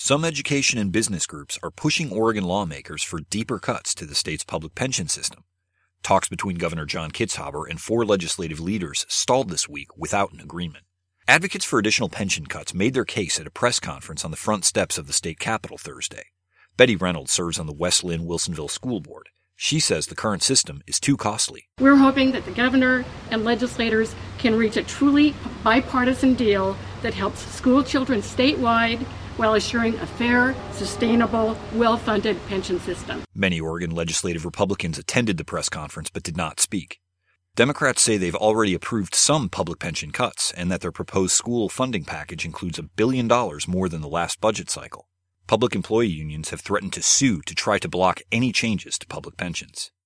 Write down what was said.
Some education and business groups are pushing Oregon lawmakers for deeper cuts to the state's public pension system. Talks between Governor John Kitzhaber and 4 legislative leaders stalled this week without an agreement. Advocates for additional pension cuts made their case at a press conference on the front steps of the state capitol Thursday. Betty Reynolds serves on the West Linn Wilsonville School Board. She says the current system is too costly. We're hoping that the governor and legislators can reach a truly bipartisan deal that helps school children statewide while assuring a fair, sustainable, well-funded pension system. Many Oregon legislative Republicans attended the press conference but did not speak. Democrats say they've already approved some public pension cuts and that their proposed school funding package includes $1 billion more than the last budget cycle. Public employee unions have threatened to sue to try to block any changes to public pensions.